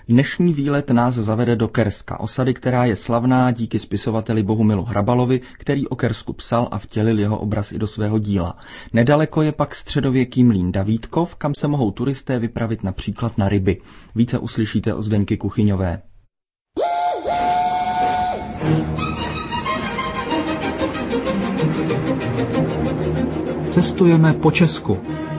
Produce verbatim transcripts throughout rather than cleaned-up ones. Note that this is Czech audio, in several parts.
Dnešní výlet nás zavede do Kerska, osady, která je slavná díky spisovateli Bohumilu Hrabalovi, který o Kersku psal a vtělil jeho obraz i do svého díla. Nedaleko je pak středověký mlýn Davídkov, kam se mohou turisté vypravit například na ryby. Více uslyšíte od Zdenky Kuchyňové. Cestujeme po Česku.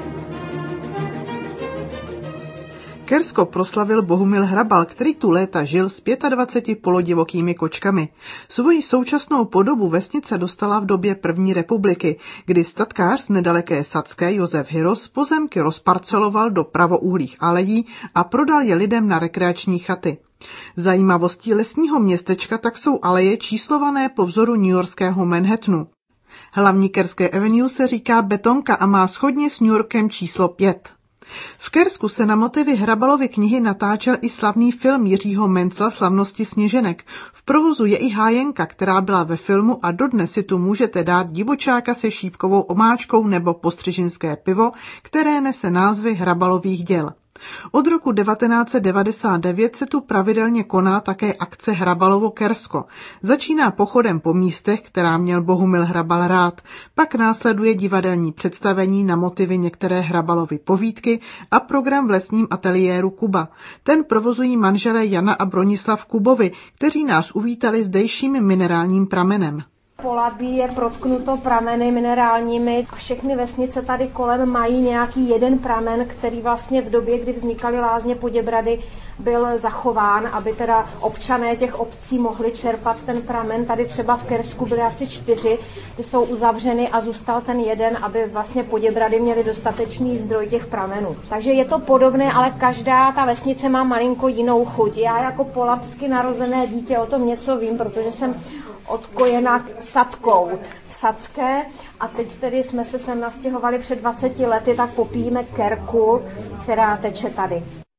Kersko proslavil Bohumil Hrabal, který tu léta žil s dvaceti pěti polodivokými kočkami. Svoji současnou podobu vesnice dostala v době první republiky, kdy statkář z nedaleké Sadské Josef Hyros pozemky rozparceloval do pravouhlých alejí a prodal je lidem na rekreační chaty. Zajímavostí lesního městečka tak jsou aleje číslované po vzoru newyorského Manhattanu. Hlavní Kerské Avenue se říká Betonka a má shodně s New Yorkem číslo pět. V Kersku se na motivy Hrabalovy knihy natáčel i slavný film Jiřího Mencla Slavnosti sněženek. V provozu je i hájenka, která byla ve filmu a dodnes si tu můžete dát divočáka se šípkovou omáčkou nebo postřižinské pivo, které nese názvy Hrabalových děl. Od roku devatenáct set devadesát devět se tu pravidelně koná také akce Hrabalovo Kersko. Začíná pochodem po místech, která měl Bohumil Hrabal rád, pak následuje divadelní představení na motivy některé Hrabalovy povídky a program v lesním ateliéru Kuba. Ten provozují manželé Jana a Bronislav Kubovi, kteří nás uvítali zdejším minerálním pramenem. Polabí je protknuto prameny minerálními. Všechny vesnice tady kolem mají nějaký jeden pramen, který vlastně v době, kdy vznikaly lázně Poděbrady, byl zachován, aby teda občané těch obcí mohli čerpat ten pramen. Tady třeba v Kersku byly asi čtyři, ty jsou uzavřeny a zůstal ten jeden, aby vlastně Poděbrady měly dostatečný zdroj těch pramenů. Takže je to podobné, ale každá ta vesnice má malinko jinou chuť. Já jako polabsky narozené dítě o tom něco vím, protože jsem odkojena Sadkou v Sadské a teď tedy jsme se sem nastěhovali před dvaceti lety, tak popijeme Kerku, která teče tady.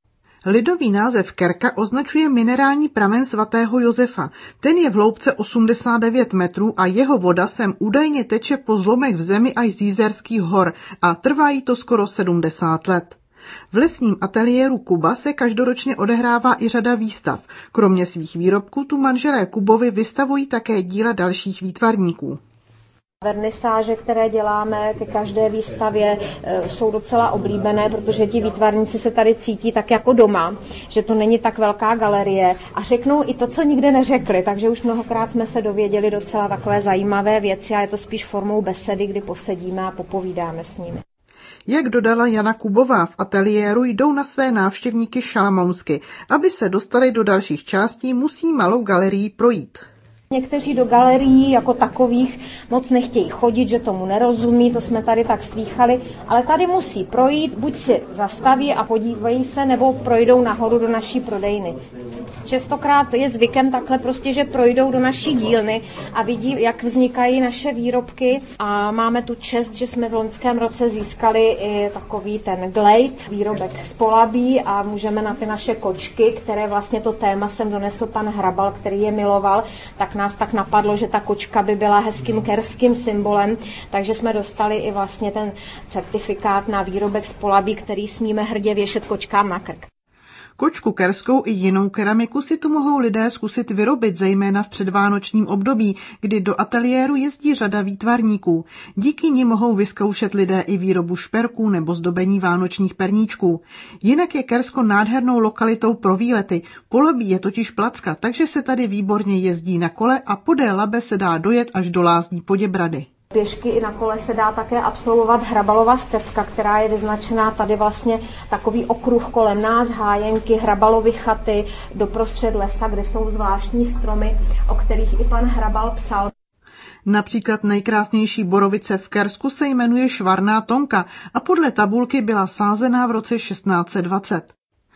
Lidový název Kerka označuje minerální pramen svatého Josefa. Ten je v hloubce osmdesát devět metrů a jeho voda sem údajně teče po zlomech v zemi až z Jizerských hor a trvá jí to skoro sedmdesát let. V lesním ateliéru Kuba se každoročně odehrává i řada výstav. Kromě svých výrobků tu manželé Kubovi vystavují také díla dalších výtvarníků. Vernisáže, které děláme ke každé výstavě, jsou docela oblíbené, protože ti výtvarníci se tady cítí tak jako doma, že to není tak velká galerie a řeknou i to, co nikde neřekli, takže už mnohokrát jsme se dověděli docela takové zajímavé věci a je to spíš formou besedy, kdy posedíme a popovídáme s nimi. Jak dodala Jana Kubová, v ateliéru jdou na své návštěvníky šalamounsky. Aby se dostali do dalších částí, musí malou galerii projít. Někteří do galerií jako takových moc nechtějí chodit, že tomu nerozumí, to jsme tady tak slýchali, ale tady musí projít, buď si zastaví a podívají se, nebo projdou nahoru do naší prodejny. Častokrát je zvykem takhle prostě, že projdou do naší dílny a vidí, jak vznikají naše výrobky a máme tu čest, že jsme v loňském roce získali i takový ten Glade, výrobek z Polabí a můžeme na ty naše kočky, které vlastně to téma sem donesl pan Hrabal, který je miloval, tak nás tak napadlo, že ta kočka by byla hezkým kerským symbolem, takže jsme dostali i vlastně ten certifikát na výrobek z Polabí, který smíme hrdě věšet kočkám na krk. Kočku kerskou i jinou keramiku si tu mohou lidé zkusit vyrobit, zejména v předvánočním období, kdy do ateliéru jezdí řada výtvarníků. Díky ní mohou vyzkoušet lidé i výrobu šperků nebo zdobení vánočních perníčků. Jinak je Kersko nádhernou lokalitou pro výlety. Polabí je totiž placka, takže se tady výborně jezdí na kole a podél Labe se dá dojet až do lázní Poděbrady. Pěšky i na kole se dá také absolvovat Hrabalova stezka, která je vyznačená tady vlastně takový okruh kolem nás, hájenky, Hrabalovy chaty, doprostřed lesa, kde jsou zvláštní stromy, o kterých i pan Hrabal psal. Například nejkrásnější borovice v Kersku se jmenuje Švarná Tonka a podle tabulky byla sázená v roce šestnáct set dvacet.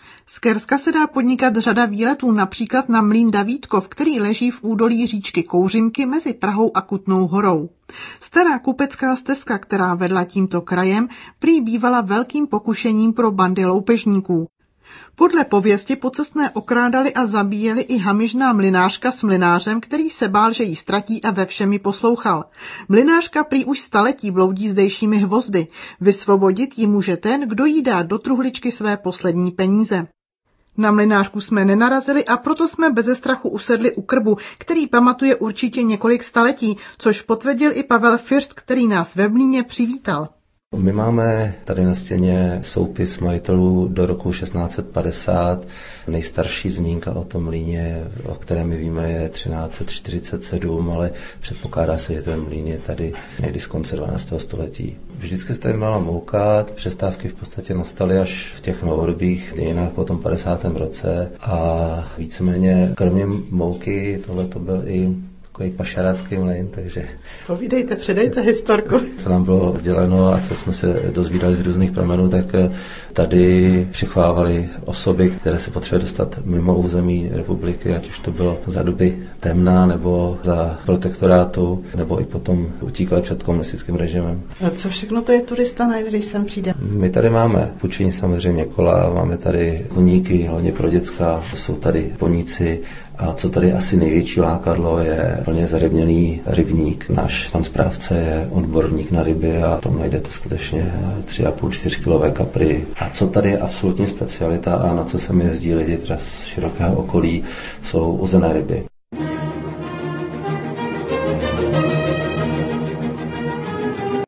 Z Kerska se dá podnikat řada výletů, například na mlýn Davídkov, který leží v údolí říčky Kouřimky mezi Prahou a Kutnou Horou. Stará kupecká stezka, která vedla tímto krajem, prý bývala velkým pokušením pro bandy loupežníků. Podle pověsti pocestné okrádali a zabíjeli i hamižná mlynářka s mlynářem, který se bál, že jí ztratí a ve všem ji poslouchal. Mlynářka prý už staletí bloudí zdejšími hvozdy. Vysvobodit ji může ten, kdo jí dá do truhličky své poslední peníze. Na mlynářku jsme nenarazili a proto jsme beze strachu usedli u krbu, který pamatuje určitě několik staletí, což potvrdil i Pavel First, který nás ve Mlýně přivítal. My máme tady na stěně soupis majitelů do roku šestnáct padesát. Nejstarší zmínka o tom mlýně, o kterém my víme, je třináct čtyřicet sedm, ale předpokládá se, že ten mlýn je tady někdy z konce dvanáctého století. Vždycky se tady měla mouka, přestávky v podstatě nastaly až v těch novodobých dějinách po tom padesátém roce a víceméně kromě mouky tohle to byl i takový pašarácký mlýn, takže... Povídejte, předejte historku. Co nám bylo sděleno a co jsme se dozvídali z různých pramenů, tak tady přichovávali osoby, které se potřebovaly dostat mimo území republiky, ať už to bylo za doby temna, nebo za protektorátu, nebo i potom utíkali před komunistickým režimem. A co všechno to je turista najde, když sem přijde? My tady máme půjčení samozřejmě kola, máme tady koníky, hlavně pro děcka, jsou tady poníci. A co tady asi největší lákadlo je plně zarybněný rybník. Náš pan správce je odborník na ryby a tam najdete skutečně tři a půl čtyři kilové kapry. A co tady je absolutní specialita a na co se mi jezdí lidi teda z širokého okolí, jsou uzené ryby.